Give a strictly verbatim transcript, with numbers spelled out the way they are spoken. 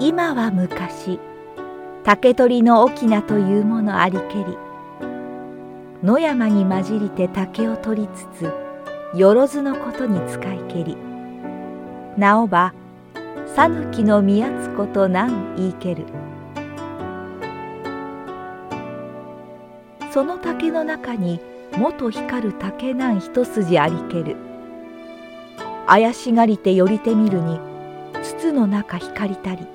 今は昔、竹取の翁というものありけり。野山に混じりて竹を取りつつ、よろずのことに使いけり。なおば、さぬきの宮津子となん言いける。その竹の中にもと光る竹なん一筋ありける。怪しがりてよりてみるに、筒の中光りたり。